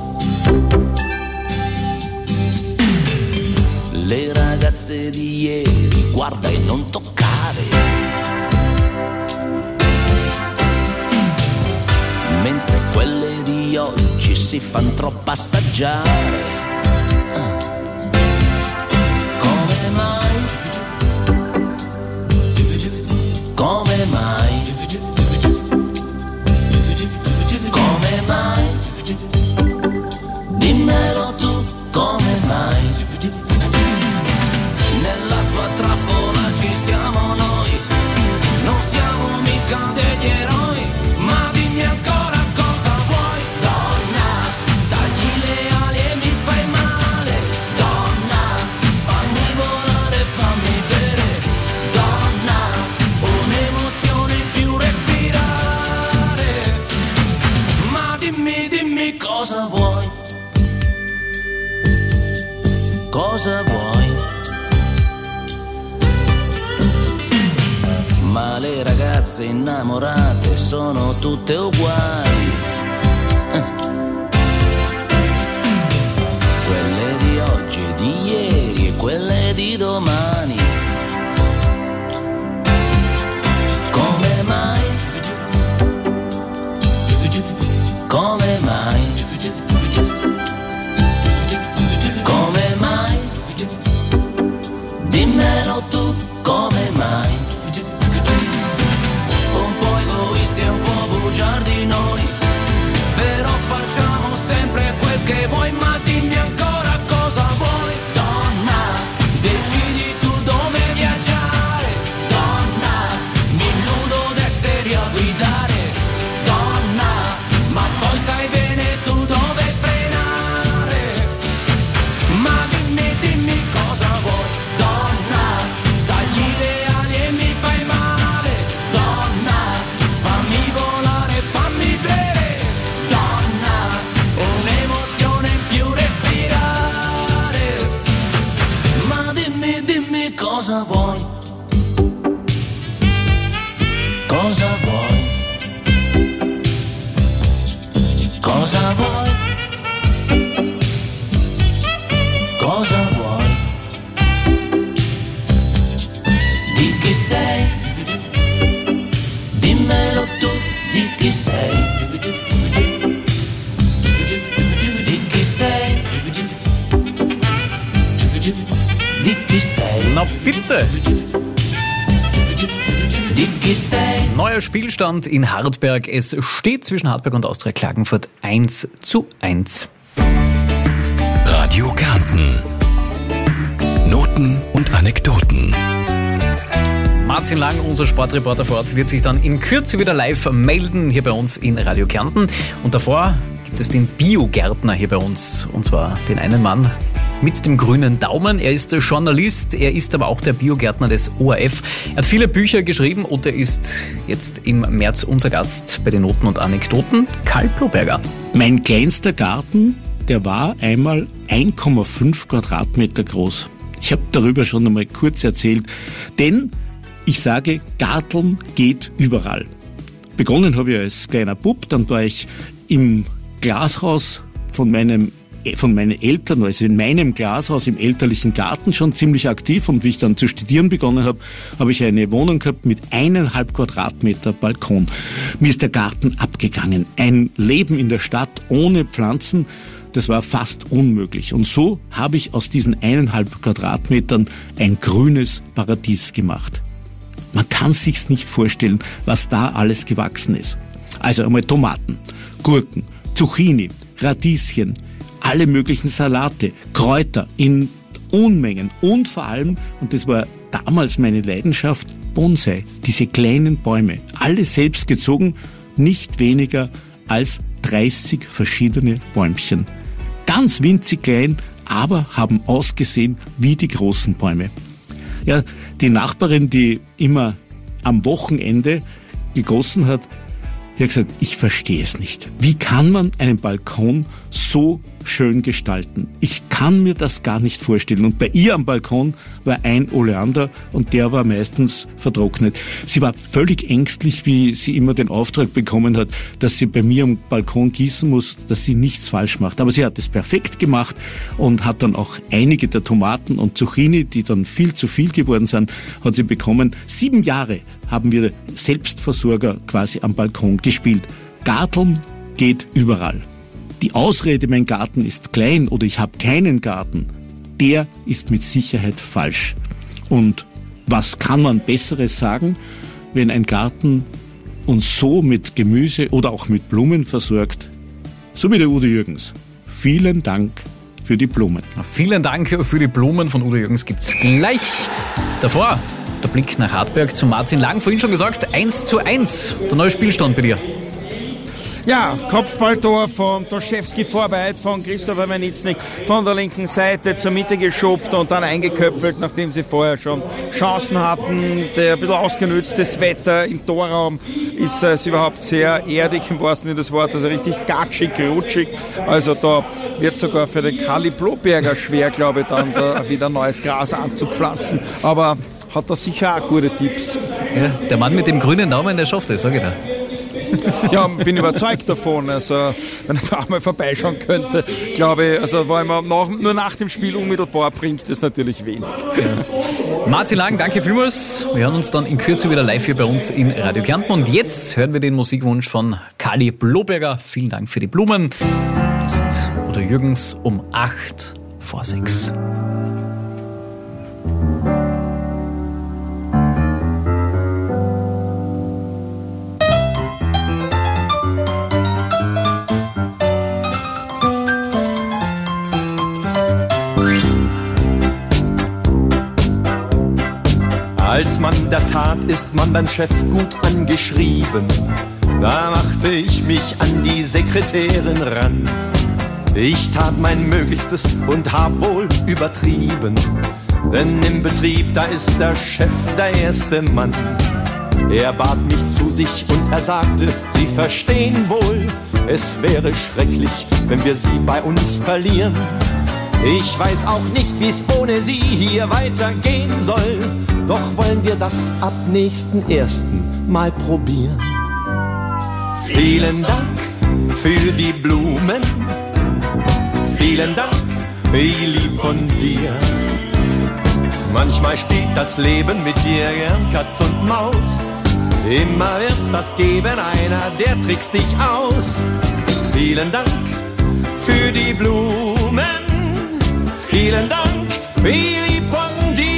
Le ragazze di ieri, guarda e non toccare. Mentre quelle di oggi si fan troppo assaggiare. Come mai? Come mai? Come mai? Dimmelo tu, come mai? Nella tua trappola ci siamo noi, non siamo mica degli eroi, ma dimmi ancora cosa vuoi. Donna, tagli le ali e mi fai male. Donna, fammi volare, fammi bere. Donna, un'emozione in più respirare. Ma dimmi, dimmi cosa vuoi. Cosa vuoi? Ma le ragazze innamorate sono tutte uguali. Eh. Quelle di oggi, di ieri e quelle di domani. Come mai? Come mai? Come mai? Dimmelo tu, come mai? Un po' egoisti e un po' bugiardi noi, però facciamo sempre quel che vuoi, ma dimmi ancora cosa vuoi. Donna, decidi tu dove viaggiare. Donna, mi illudo d'essere a guidare. Donna, ma poi sai bene tu dove frenare. Ma dimmi, dimmi cosa vuoi. Donna, tagli le ali e mi fai male. Donna, fammi volare, fammi bere. Donna, un'emozione in più respirare. Ma dimmi, dimmi cosa vuoi. Cosa vuoi? Cosa vuoi? Cosa vuoi? Di chi sei? Dimmelo tu, di chi sei? Di chi sei? Di chi sei? Na bitte! Di chi sei? Neuer Spielstand in Hartberg. Es steht zwischen Hartberg und Austria Klagenfurt eins zu eins. Radio Kärnten. Noten und Anekdoten. Martin Lang, unser Sportreporter vor Ort, wird sich dann in Kürze wieder live melden hier bei uns in Radio Kärnten. Und davor gibt es den Biogärtner hier bei uns. Und zwar den einen Mann mit dem grünen Daumen. Er ist Journalist, er ist aber auch der Biogärtner des O R F. Er hat viele Bücher geschrieben und er ist jetzt im März unser Gast bei den Noten und Anekdoten. Karl Ploberger. Mein kleinster Garten, der war einmal eins Komma fünf Quadratmeter groß. Ich habe darüber schon einmal kurz erzählt, denn ich sage, Garteln geht überall. Begonnen habe ich als kleiner Bub, dann war ich im Glashaus von meinem von meinen Eltern, also in meinem Glashaus im elterlichen Garten schon ziemlich aktiv, und wie ich dann zu studieren begonnen habe, habe ich eine Wohnung gehabt mit eineinhalb Quadratmeter Balkon. Mir ist der Garten abgegangen. Ein Leben in der Stadt ohne Pflanzen, das war fast unmöglich. Und so habe ich aus diesen eineinhalb Quadratmetern ein grünes Paradies gemacht. Man kann sich's nicht vorstellen, was da alles gewachsen ist. Also einmal Tomaten, Gurken, Zucchini, Radieschen, alle möglichen Salate, Kräuter in Unmengen und vor allem, und das war damals meine Leidenschaft, Bonsai, diese kleinen Bäume, alle selbst gezogen, nicht weniger als dreißig verschiedene Bäumchen. Ganz winzig klein, aber haben ausgesehen wie die großen Bäume. Ja, die Nachbarin, die immer am Wochenende gegossen hat, die hat gesagt, ich verstehe es nicht. Wie kann man einen Balkon so schön gestalten. Ich kann mir das gar nicht vorstellen. Und bei ihr am Balkon war ein Oleander und der war meistens vertrocknet. Sie war völlig ängstlich, wie sie immer den Auftrag bekommen hat, dass sie bei mir am Balkon gießen muss, dass sie nichts falsch macht. Aber sie hat es perfekt gemacht und hat dann auch einige der Tomaten und Zucchini, die dann viel zu viel geworden sind, hat sie bekommen. Sieben Jahre haben wir Selbstversorger quasi am Balkon gespielt. Garteln geht überall. Die Ausrede, mein Garten ist klein oder ich habe keinen Garten, der ist mit Sicherheit falsch. Und was kann man Besseres sagen, wenn ein Garten uns so mit Gemüse oder auch mit Blumen versorgt? So wie der Udo Jürgens. Vielen Dank für die Blumen. Vielen Dank für die Blumen von Udo Jürgens gibt's gleich. Davor der Blick nach Hartberg zu Martin Lang. Vorhin schon gesagt, eins zu eins. Der neue Spielstand bei dir. Ja, Kopfballtor von Toschewski, Vorbeid von Christopher Wenitznik von der linken Seite zur Mitte geschupft und dann eingeköpfelt, nachdem sie vorher schon Chancen hatten. Der ein bisschen ausgenütztes Wetter im Torraum ist es überhaupt sehr erdig im wahrsten Sinne des Wortes, also richtig gatschig, rutschig. Also da wird sogar für den Kali Bloberger schwer, glaube ich, dann da wieder neues Gras anzupflanzen. Aber hat da sicher auch gute Tipps. Ja, der Mann mit dem grünen Daumen, der schafft es, sag ich dir. Ja, bin überzeugt davon. Also, wenn er da auch mal vorbeischauen könnte, glaube ich, also, weil man nach, nur nach dem Spiel unmittelbar bringt, ist natürlich wenig. Ja. Martin Lang, danke vielmals. Wir hören uns dann in Kürze wieder live hier bei uns in Radio Kärnten. Und jetzt hören wir den Musikwunsch von Kali Bloberger. Vielen Dank für die Blumen. Ist Udo Jürgens um acht vor sechs. Als Mann der Tat ist man beim Chef gut angeschrieben. Da machte ich mich an die Sekretärin ran. Ich tat mein Möglichstes und hab wohl übertrieben. Denn im Betrieb, da ist der Chef der erste Mann. Er bat mich zu sich und er sagte, Sie verstehen wohl, es wäre schrecklich, wenn wir Sie bei uns verlieren. Ich weiß auch nicht, wie's ohne Sie hier weitergehen soll. Doch wollen wir das ab nächsten ersten Mal probieren. Vielen Dank für die Blumen. Vielen Dank, wie lieb von dir. Manchmal spielt das Leben mit dir gern Katz und Maus. Immer wird's das geben, einer, der trickst dich aus. Vielen Dank für die Blumen. Vielen Dank, wie lieb von dir.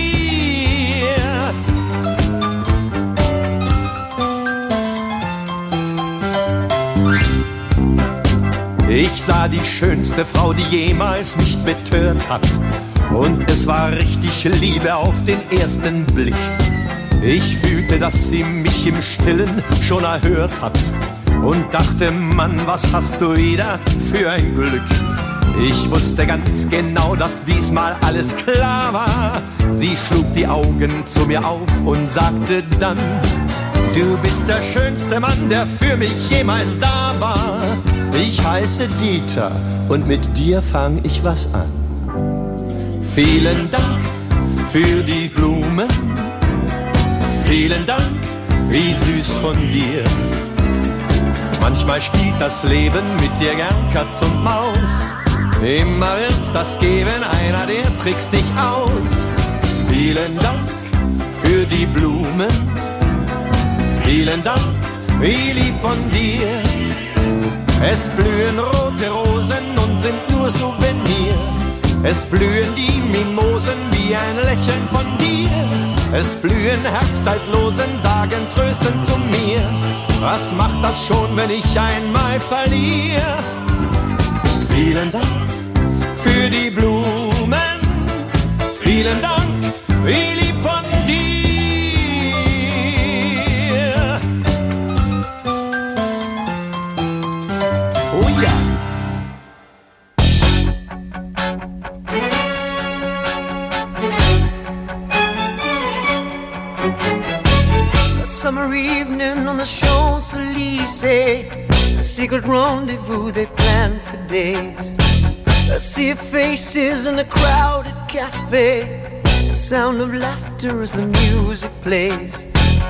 Ich sah die schönste Frau, die jemals mich betört hat. Und es war richtig Liebe auf den ersten Blick. Ich fühlte, dass sie mich im Stillen schon erhört hat. Und dachte, Mann, was hast du wieder für ein Glück. Ich wusste ganz genau, dass diesmal alles klar war. Sie schlug die Augen zu mir auf und sagte dann, du bist der schönste Mann, der für mich jemals da war. Ich heiße Dieter und mit dir fang ich was an. Vielen Dank für die Blumen. Vielen Dank, wie süß von dir. Manchmal spielt das Leben mit dir gern Katz und Maus. Immer wird's das geben, einer, der trickst dich aus. Vielen Dank für die Blumen. Vielen Dank, wie lieb von dir. Es blühen rote Rosen und sind nur Souvenir. Es blühen die Mimosen wie ein Lächeln von dir. Es blühen Herbstzeitlosen, sagen tröstend zu mir. Was macht das schon, wenn ich einmal verliere? Vielen Dank für die Blumen. Vielen Dank, wie lieb von dir. Oh ja. A summer evening on the Champs-Élysées. secret rendezvous they planned for days. A sea of faces in a crowded cafe. The sound of laughter as the music plays.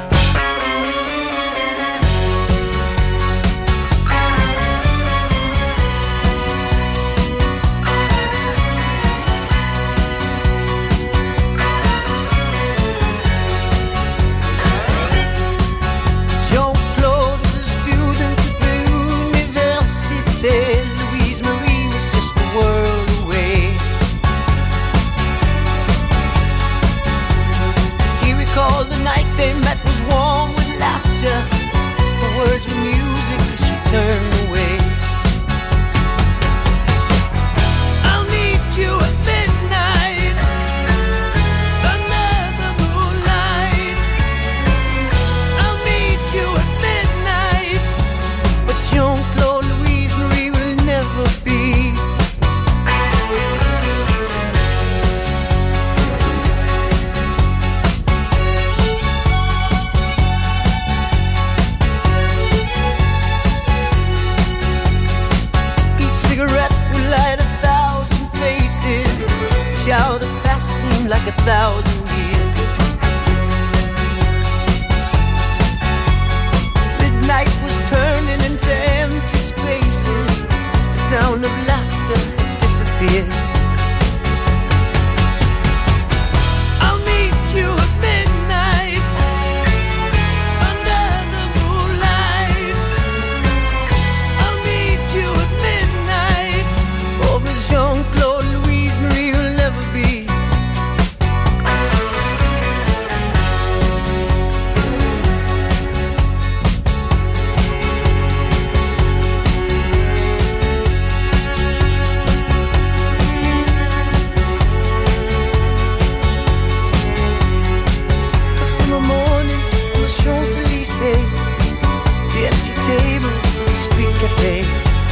Jean-Claude was a student at the Université. Louise Marie was just a world away. He recalled the night they met was warm with laughter. The words were music as she turned away. I'll meet you at midnight under the moonlight. I'll meet you at midnight. But Jean-Claude, Louise Marie will never be. Each cigarette will light a thousand faces. Each hour that passed seemed like a thousand years. Midnight was turning into empty spaces. The sound of laughter had disappeared. I'll meet you at midnight under the moonlight. I'll meet you at midnight. Oh, but Jean-Claude, Louise Marie will never be. A summer morning on the Champs-Élysées, the empty table, the street cafes.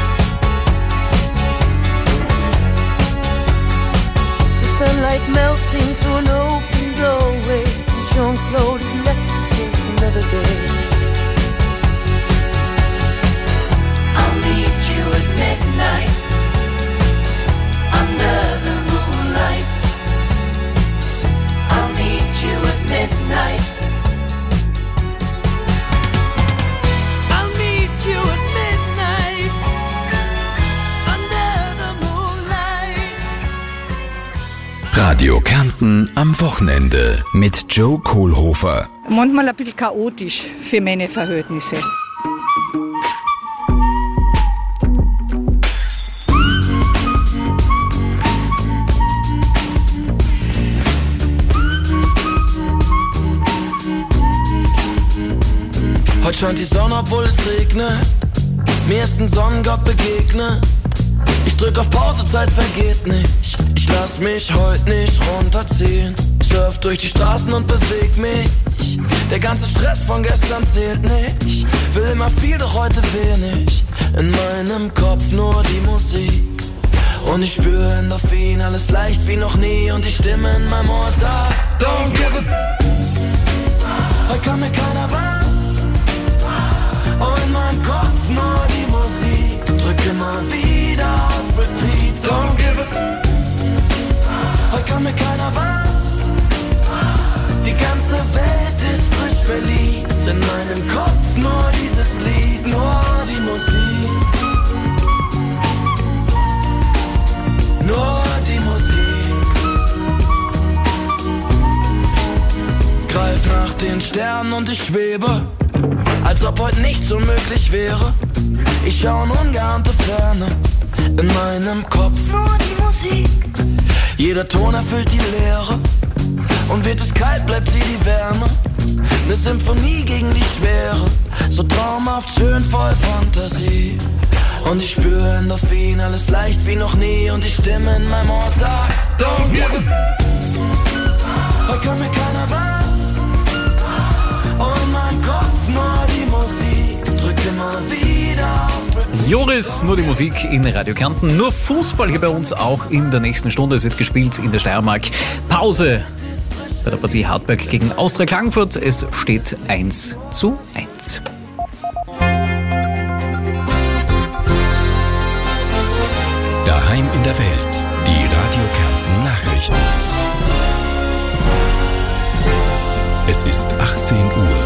The sunlight melting through an open doorway. Jean-Claude is left to face another day. I'll meet you at midnight under the moonlight. I'll meet you at midnight. I'll meet you at midnight under the moonlight. Radio Kärnten am Wochenende. Mit Joe Kohlhofer. Manchmal ein bisschen chaotisch für meine Verhältnisse. Heute scheint die Sonne, obwohl es regnet. Mir ist ein Sonnengott begegnet. Ich drück auf Pause, Zeit vergeht nicht. Ich lass mich heute nicht runterziehen. Surf durch die Straßen und beweg mich. Der ganze Stress von gestern zählt nicht. Will immer viel, doch heute wenig. In meinem Kopf nur die Musik. Und ich spüre Endorphin, alles leicht wie noch nie. Und die Stimme in meinem Ohr sagt: Don't give a f***. Heute kann mir keiner was. Oh, in meinem Kopf nur die Musik. Drück immer wieder auf Repeat. Don't give a f***. Heute kann mir keiner was. Die ganze Welt ist frisch verliebt. In meinem Kopf nur dieses Lied, nur die Musik. Nur die Musik. Greif nach den Sternen und ich schwebe, als ob heute nichts unmöglich wäre. Ich schau in ungeahnte Ferne. In meinem Kopf nur die Musik. Jeder Ton erfüllt die Leere. Und wird es kalt, bleibt sie die Wärme. Ne Symphonie gegen die Schwere. So traumhaft schön, voll Fantasie. Und ich spüre Endorphin, alles leicht wie noch nie. Und die Stimme in meinem Ohr sagt: Don't give a f***. Heute kann mir keiner was. Oh, in meinem Kopf nur die Musik. Drück immer wieder auf. Joris, nur die Musik in Radio Kärnten. Nur Fußball hier bei uns auch in der nächsten Stunde. Es wird gespielt in der Steiermark. Pause bei der Partie Hartberg gegen Austria Klagenfurt. Es steht eins zu eins. in der Welt. Die Radio Kärnten Nachrichten. Es ist achtzehn Uhr.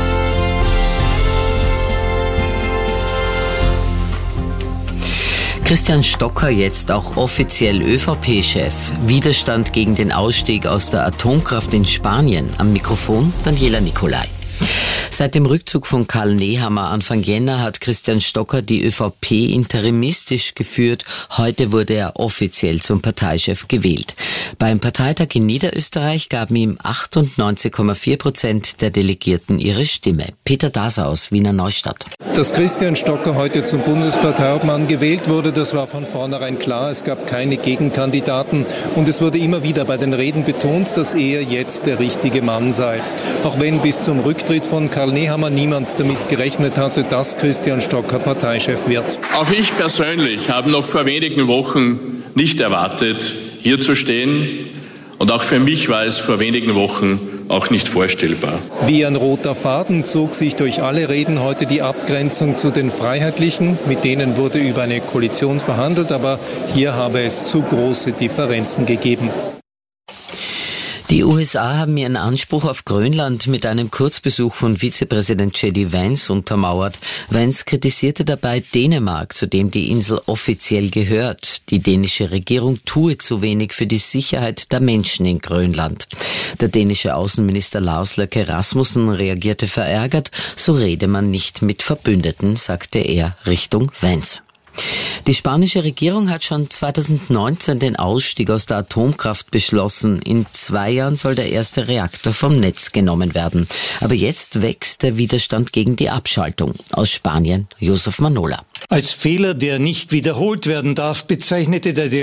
Christian Stocker jetzt auch offiziell ÖVP-Chef. Widerstand gegen den Ausstieg aus der Atomkraft in Spanien. Am Mikrofon Daniela Nicolai. Seit dem Rückzug von Karl Nehammer Anfang Jänner hat Christian Stocker die ÖVP interimistisch geführt. Heute wurde er offiziell zum Parteichef gewählt. Beim Parteitag in Niederösterreich gaben ihm achtundneunzig Komma vier Prozent der Delegierten ihre Stimme. Peter Daser aus Wiener Neustadt. Dass Christian Stocker heute zum Bundesparteiobmann gewählt wurde, das war von vornherein klar. Es gab keine Gegenkandidaten und es wurde immer wieder bei den Reden betont, dass er jetzt der richtige Mann sei. Auch wenn bis zum Rücktritt von Karl Nehammer niemand damit gerechnet hatte, dass Christian Stocker Parteichef wird. Auch ich persönlich habe noch vor wenigen Wochen nicht erwartet, hier zu stehen. Und auch für mich war es vor wenigen Wochen auch nicht vorstellbar. Wie ein roter Faden zog sich durch alle Reden heute die Abgrenzung zu den Freiheitlichen. Mit denen wurde über eine Koalition verhandelt, aber hier habe es zu große Differenzen gegeben. Die U S A haben ihren Anspruch auf Grönland mit einem Kurzbesuch von Vizepräsident J D Vance untermauert. Vance kritisierte dabei Dänemark, zu dem die Insel offiziell gehört. Die dänische Regierung tue zu wenig für die Sicherheit der Menschen in Grönland. Der dänische Außenminister Lars Løkke Rasmussen reagierte verärgert. So rede man nicht mit Verbündeten, sagte er Richtung Vance. Die spanische Regierung hat schon zweitausendneunzehn den Ausstieg aus der Atomkraft beschlossen. In zwei Jahren soll der erste Reaktor vom Netz genommen werden. Aber jetzt wächst der Widerstand gegen die Abschaltung. Aus Spanien, Josef Manola. Als Fehler, der nicht wiederholt werden darf, bezeichnete der